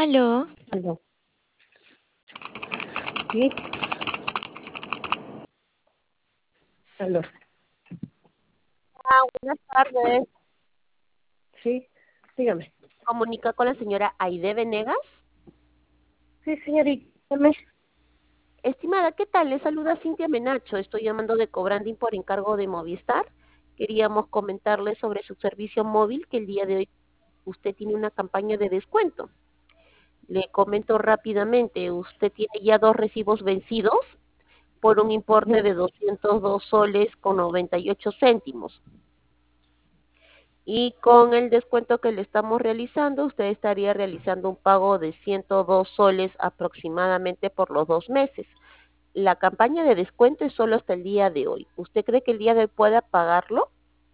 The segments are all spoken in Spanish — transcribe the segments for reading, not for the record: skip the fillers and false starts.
Aló, Aló. Sí, aló. Buenas tardes. Sí, dígame. Comunica con la señora Aide Venegas. Sí, señorita, dígame. Estimada, ¿qué tal? Le saluda Cintia Menacho. Estoy llamando de Cobranding por encargo de Movistar. Queríamos comentarle sobre su servicio móvil que el día de hoy usted tiene una campaña de descuento. Le comento rápidamente, usted tiene ya dos recibos vencidos por un importe Ujú. de 202 soles con 98 céntimos. Y con el descuento que le estamos realizando, usted estaría realizando un pago de 102 soles aproximadamente por los 2 meses. La campaña de descuento es solo hasta el día de hoy. ¿Usted cree que el día de hoy pueda pagarlo?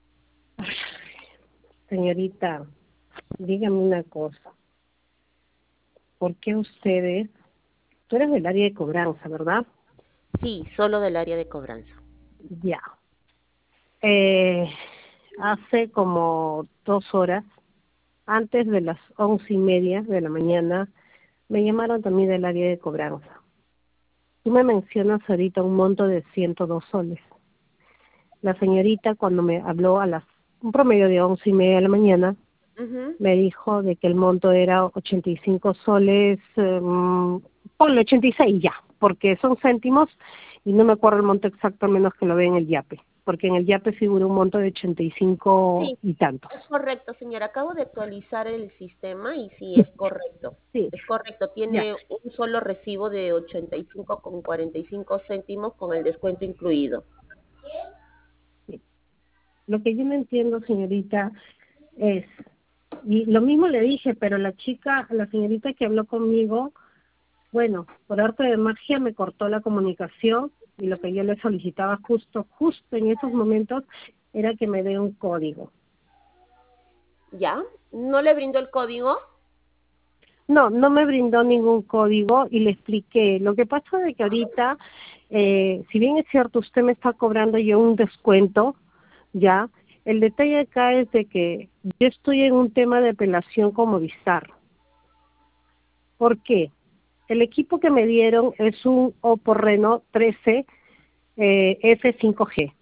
Señorita, dígame una cosa. ¿Por qué ustedes, tú eres del área de cobranza, ¿verdad? Sí, solo del área de cobranza. Ya. Eh, Hace como 2 horas, antes de las 11:30 de la mañana, me llamaron también del área de cobranza. Tú me mencionas ahorita un monto de 102 soles. La señorita, cuando me habló un promedio de 11:30 de la mañana, Ujú. me dijo de que el monto era 85 soles, ponle 86 ya, porque son céntimos y no me acuerdo el monto exacto, al menos que lo vea en el YAPE, porque en el YAPE figura un monto de 85 Sí, y tantos. es correcto, señora. Acabo de actualizar el sistema y sí, es correcto. Sí, Es correcto. ya. Tiene un solo recibo de 85 con 45 céntimos con el descuento incluido. Sí. Lo que yo no entiendo, señorita, es, y lo mismo le dije, pero la señorita que habló conmigo, bueno, por arte de magia me cortó la comunicación y lo que yo le solicitaba justo en esos momentos era que me dé un código. ¿Ya? ¿No le brindo el código? No, no me brindó ningún código y le expliqué. Lo que pasa es que ahorita, si bien es cierto, usted me está cobrando yo un descuento, ya, el detalle acá es de que yo estoy en un tema de apelación con Movistar. ¿Por qué? El equipo que me dieron es un Oppo Reno 13 F5G.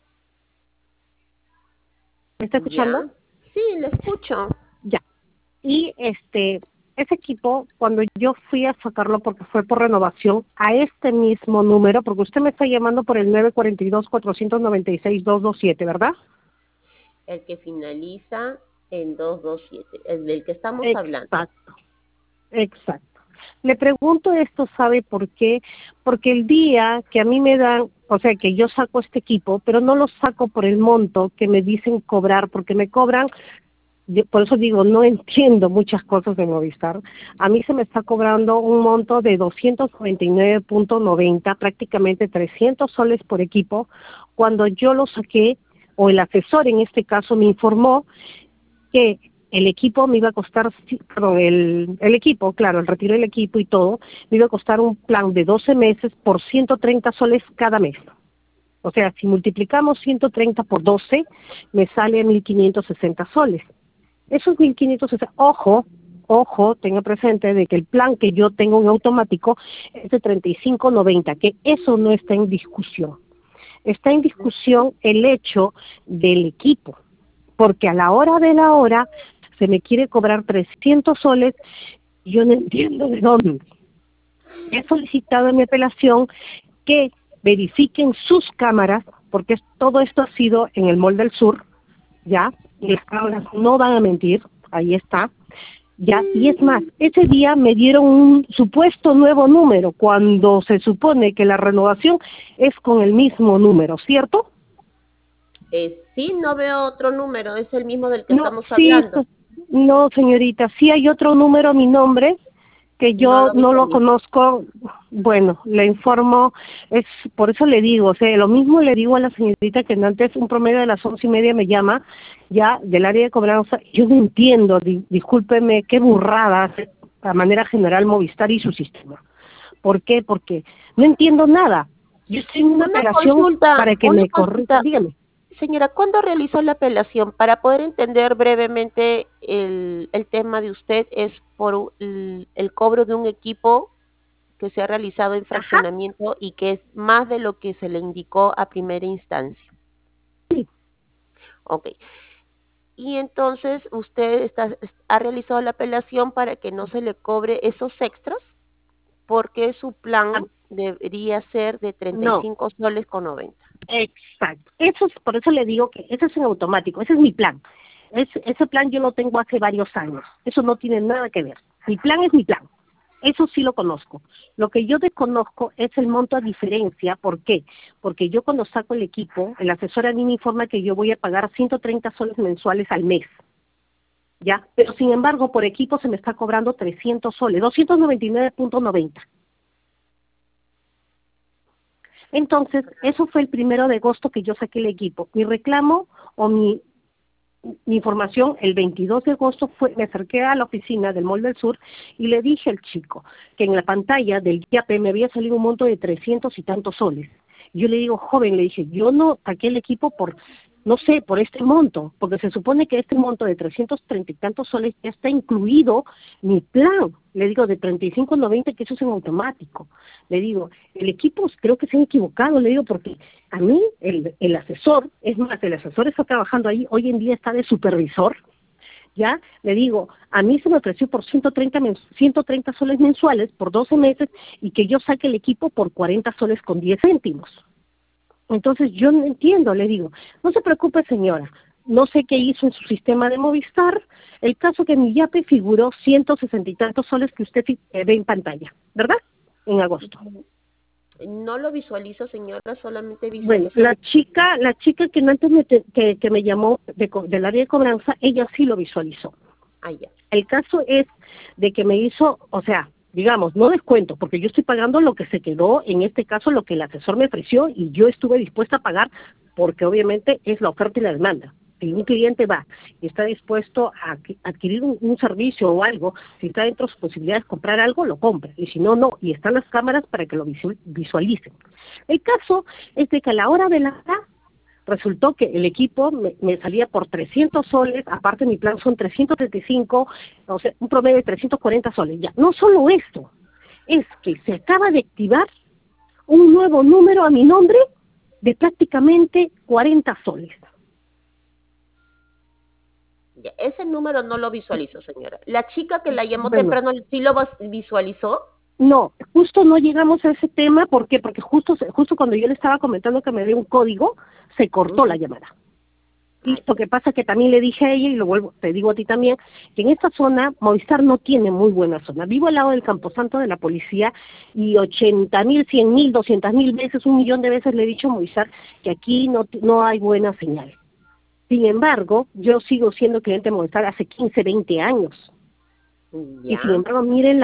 ¿Me está escuchando? Ya. Sí, le escucho. Ya. Y ese equipo, cuando yo fui a sacarlo porque fue por renovación, a este mismo número, porque usted me está llamando por el 942-496-227, ¿verdad? El que finaliza en 227, el del que estamos hablando. Exacto, exacto. Le pregunto esto, ¿sabe por qué? Porque el día que a mí me dan, o sea, que yo saco este equipo, pero no lo saco por el monto que me dicen cobrar, porque me cobran. Por eso digo, no entiendo muchas cosas de Movistar. A mí se me está cobrando un monto de 299.90, prácticamente 300 soles por equipo, cuando yo lo saqué, o el asesor en este caso me informó que el equipo me iba a costar, perdón, el equipo, claro, el retiro del equipo y todo, me iba a costar un plan de 12 meses por 130 soles cada mes. O sea, si multiplicamos 130 por 12, me sale 1.560 soles. Esos 1.560, ojo, tenga presente de que el plan que yo tengo en automático es de 35.90, que eso no está en discusión. Está en discusión el hecho del equipo, porque a la hora de la hora se me quiere cobrar 300 soles y yo no entiendo de dónde. He solicitado en mi apelación que verifiquen sus cámaras, porque todo esto ha sido en el Mall del Sur, ya, y las cámaras no van a mentir, ahí está, ya, y es más, ese día me dieron un supuesto nuevo número, cuando se supone que la renovación es con el mismo número, ¿cierto? Sí, no veo otro número, es el mismo del que No, estamos sí, hablando. no, señorita, sí hay otro número a mi nombre, que No yo lo no lo visualizo. conozco. Bueno, le informo, es por eso le digo, o sea, lo mismo le digo a la señorita que antes un promedio de las 11:30 me llama, ya del área de cobranza. Yo no entiendo, discúlpeme, qué burrada hace a manera general Movistar y su sistema. ¿Por qué? Porque no entiendo nada. Yo estoy en una Una operación consulta, para que una me corrija, consulta. dígame. Señora, ¿cuándo realizó la apelación? Para poder entender brevemente el tema de usted, es por el cobro de un equipo que se ha realizado en Ajá, fraccionamiento y que es más de lo que se le indicó a primera instancia. sí, Ok. Y entonces usted ha realizado la apelación para que no se le cobre esos extras, porque su plan ah, debería ser de no, 35 soles con 90. exacto. Eso es, por eso le digo que ese es en automático, ese es mi plan. Ese plan yo lo tengo hace varios años. Eso no tiene nada que ver. Mi plan es mi plan. Eso sí lo conozco. Lo que yo desconozco es el monto a diferencia. ¿Por qué? Porque yo cuando saco el equipo, el asesor a mí me informa que yo voy a pagar 130 soles mensuales al mes. ¿Ya? Pero sin embargo, por equipo se me está cobrando 300 soles, 299.90. Entonces, eso fue el 1 de agosto que yo saqué el equipo. Mi reclamo o mi información el 22 de agosto fue, me acerqué a la oficina del Mall del Sur y le dije al chico que en la pantalla del IAP me había salido un monto de 300 y tantos soles. Y yo le digo, joven, le dije, yo no saqué el equipo por, no sé, por este monto, porque se supone que este monto de 330 y tantos soles ya está incluido mi plan. Le digo, de 35.90, que eso es en automático. Le digo, el equipo creo que se han equivocado, le digo, porque a mí el asesor, es más, el asesor está trabajando ahí, hoy en día está de supervisor, ¿ya? Le digo, a mí se me ofreció por 130 soles mensuales por 12 meses y que yo saque el equipo por 40 soles con 10 céntimos. Entonces yo no entiendo, le digo, no se preocupe señora, no sé qué hizo en su sistema de Movistar, el caso que en mi YAPE figuró 160 y tantos soles que usted ve en pantalla, ¿verdad? En agosto. No lo visualizo, señora, solamente Bueno, visualizo la chica que antes que me llamó del área de cobranza, ella sí lo visualizó. allá. El caso es de que me hizo, o sea, digamos, no descuento, porque yo estoy pagando lo que se quedó, en este caso lo que el asesor me ofreció y yo estuve dispuesta a pagar, porque obviamente es la oferta y la demanda. Si un cliente va y está dispuesto a adquirir un servicio o algo, si está dentro de sus posibilidades de comprar algo, lo compra. Y si no, no. Y están las cámaras para que lo visualicen. El caso es de que a la hora de la hora resultó que el equipo me salía por 300 soles, aparte mi plan son 335, o sea, un promedio de 340 soles. Ya, no solo esto, es que se acaba de activar un nuevo número a mi nombre de prácticamente 40 soles. Ya, ese número no lo visualizo, señora. La chica que la llamó Bueno, temprano, ¿sí lo visualizó? no, justo no llegamos a ese tema, ¿por qué? Porque justo cuando yo le estaba comentando que me dio un código, se cortó la Ujú. llamada. Y Ah, lo que pasa que también le dije a ella, y lo vuelvo, te digo a ti también, que en esta zona Movistar no tiene muy buena zona. Vivo al lado del Camposanto de la policía y 80.000, 100.000, 200.000 veces, 1 millón de veces le he dicho a Movistar que aquí no hay buena señal. Sin embargo, yo sigo siendo cliente de Movistar hace 15, 20 años. Y sin ya. embargo, miren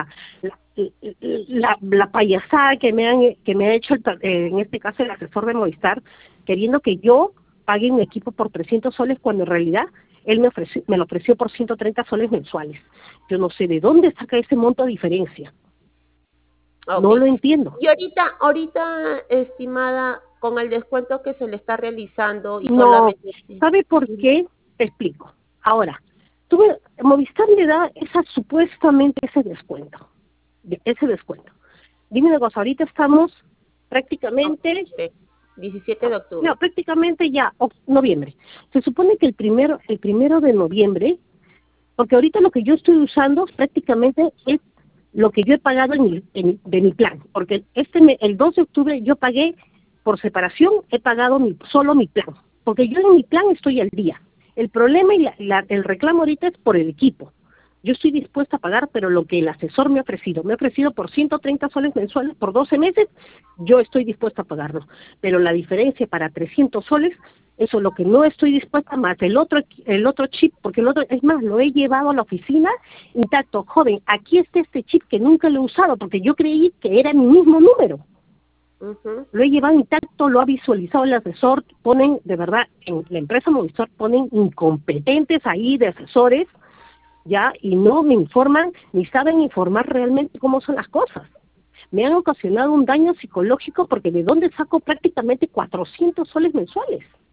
la payasada que me ha hecho, en este caso, el asesor de Movistar, queriendo que yo pague un equipo por 300 soles cuando en realidad él me lo ofreció por 130 soles mensuales. Yo no sé de dónde saca ese monto de diferencia. Ok. No lo entiendo. Y ahorita, estimada, con el descuento que se le está realizando y No, solamente... ¿sabe por qué? Te explico. Ahora, Movistar le da supuestamente ese descuento. Ese descuento. Dime una cosa, ahorita estamos prácticamente, octubre, 17 de no, octubre. prácticamente ya noviembre. Se supone que el primero de noviembre, porque ahorita lo que yo estoy usando prácticamente es lo que yo he pagado de mi plan, porque el 2 de octubre yo pagué por separación, he pagado solo mi plan, porque yo en mi plan estoy al día. El problema y el reclamo ahorita es por el equipo. Yo estoy dispuesta a pagar, pero lo que el asesor me ha ofrecido por 130 soles mensuales por 12 meses, yo estoy dispuesta a pagarlo. Pero la diferencia para 300 soles, eso es lo que no estoy dispuesta, más el otro chip, porque el otro, es más, lo he llevado a la oficina intacto. Joven, aquí está este chip que nunca lo he usado, porque yo creí que era mi mismo número. Ujú. Lo he llevado intacto, lo ha visualizado el asesor, ponen, de verdad, en la empresa Movistar ponen incompetentes ahí de asesores, ya, y no me informan ni saben informar realmente cómo son las cosas. Me han ocasionado un daño psicológico porque de dónde saco prácticamente 400 soles mensuales.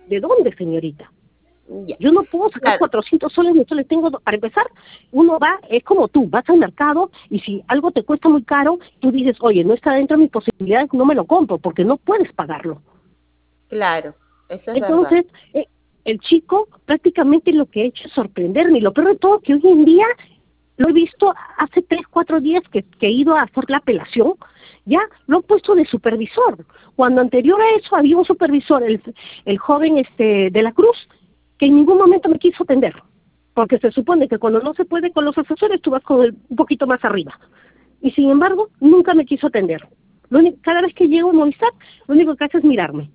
¿De dónde, señorita? Ya, Yo no puedo sacar claro, 400 soles, yo les tengo, para empezar, uno va, es como tú, vas al mercado y si algo te cuesta muy caro, tú dices, oye, no está dentro de mis posibilidades, no me lo compro, porque no puedes pagarlo. claro, eso es verdad. Entonces, el chico prácticamente lo que ha hecho es sorprenderme, y lo peor de todo que hoy en día, lo he visto hace 3, 4 días que he ido a hacer la apelación, ya lo han puesto de supervisor, cuando anterior a eso había un supervisor, el joven de la Cruz, que en ningún momento me quiso atender, porque se supone que cuando no se puede con los asesores tú vas con un poquito más arriba, y sin embargo nunca me quiso atender. Cada vez que llego a Movistar, lo único que hace es mirarme.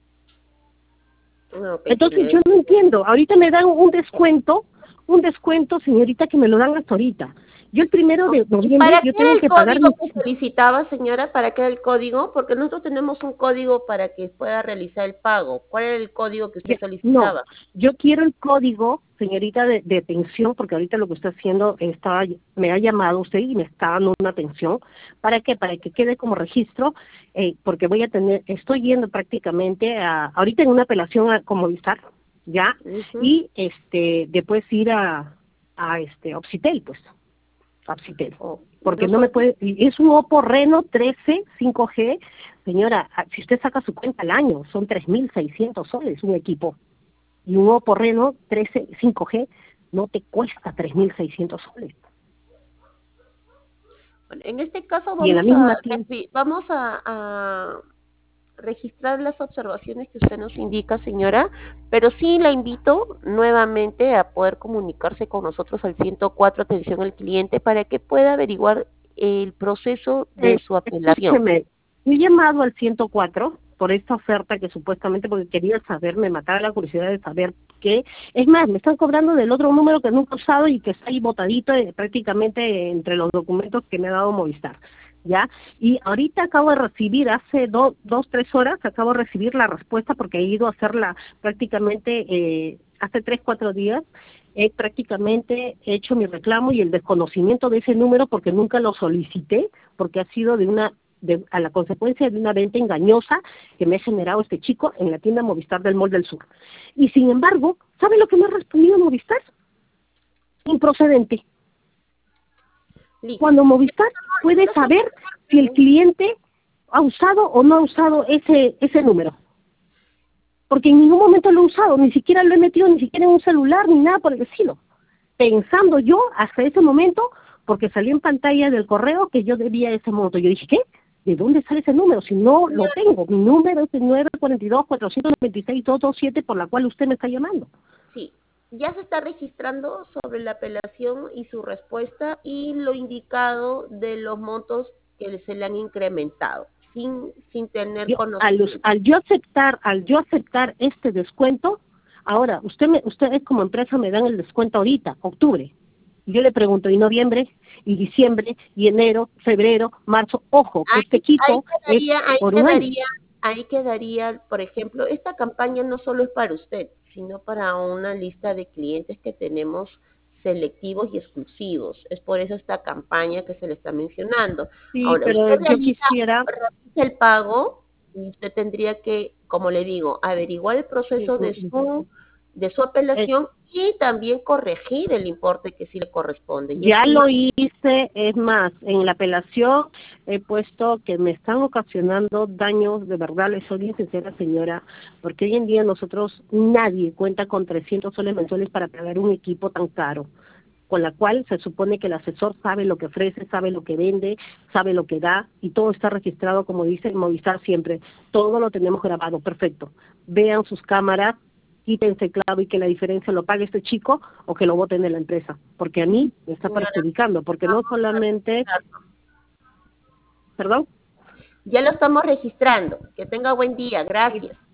Ok, Entonces señora. yo no entiendo, ahorita me dan un descuento, señorita, que me lo dan hasta ahorita. Yo el 1 de noviembre ¿Para yo qué era tengo el que pagar código mi... que solicitaba, señora? ¿Para qué era el código? Porque nosotros tenemos un código para que pueda realizar el pago. ¿Cuál era el código que usted No, solicitaba? yo quiero el código, señorita, de pensión, porque ahorita lo que está haciendo, me ha llamado usted y me está dando una pensión. ¿Para qué? Para que quede como registro, porque estoy yendo prácticamente ahorita en una apelación con Movistar, ¿ya? Ujú. Y después ir a Opsitel, pues, a Opsitel. Oh, Porque no me nosotros, puede, y es un Oppo Reno 13 5G, señora, si usted saca su cuenta al año, son 3.600 soles un equipo. Y un Oppo Reno 13 5G no te cuesta 3.600 soles. bueno, en este caso Y en la misma tienda, vamos a registrar las observaciones que usted nos indica, señora, pero sí la invito nuevamente a poder comunicarse con nosotros al 104 atención al cliente para que pueda averiguar el proceso de su apelación. escúcheme, he llamado al 104 por esta oferta que supuestamente, porque quería saber, me mataba la curiosidad de saber qué. Es más, me están cobrando del otro número que nunca he usado y que está ahí botadito prácticamente entre los documentos que me ha dado Movistar. ¿Ya? Y ahorita acabo de recibir, hace 3 horas, acabo de recibir la respuesta porque he ido a hacerla prácticamente hace 3, 4 días, he prácticamente hecho mi reclamo y el desconocimiento de ese número porque nunca lo solicité, porque ha sido a la consecuencia de una venta engañosa que me ha generado este chico en la tienda Movistar del Mall del Sur. Y sin embargo, ¿sabe lo que me ha respondido Movistar? Improcedente. Listo. Cuando Movistar puede saber si el cliente ha usado o no ha usado ese número. Porque en ningún momento lo he usado, ni siquiera lo he metido, ni siquiera en un celular, ni nada por el estilo. Pensando yo hasta ese momento, porque salió en pantalla del correo que yo debía ese monto. Yo dije, ¿qué? ¿De dónde sale ese número? Si no lo tengo. Mi número es el 942-496-227 por la cual usted me está llamando. Sí, ya se está registrando sobre la apelación y su respuesta y lo indicado de los montos que se le han incrementado, sin tener Yo, conocimiento. al yo aceptar este descuento, ahora, ustedes como empresa me dan el descuento ahorita, octubre. Y yo le pregunto, ¿y noviembre? ¿Y diciembre? ¿Y enero? ¿Febrero? ¿Marzo? Ojo, que este Ahí equipo es quedaría, ahí por un año. quedaría, ahí quedaría, por ejemplo, esta campaña no solo es para usted, sino para una lista de clientes que tenemos selectivos y exclusivos. Es por eso esta campaña que se le está mencionando. Sí, Ahora, pero usted yo quisiera... realiza el pago y usted tendría que, como le digo, averiguar el proceso de su apelación y también corregir el importe que sí le corresponde. Y Ya estimar lo hice, es más, en la apelación he puesto que me están ocasionando daños, de verdad, les soy bien sincera, señora, porque hoy en día nadie cuenta con 300 soles mensuales para pagar un equipo tan caro, con la cual se supone que el asesor sabe lo que ofrece, sabe lo que vende, sabe lo que da, y todo está registrado, como dice Movistar siempre, todo lo tenemos grabado, perfecto. Vean sus cámaras, quítense claro y que la diferencia lo pague este chico o que lo voten de la empresa, porque a mí me está señora, perjudicando, porque no vamos a solamente, registrarlo. perdón, Ya lo estamos registrando. Que tenga buen día. sí, Gracias.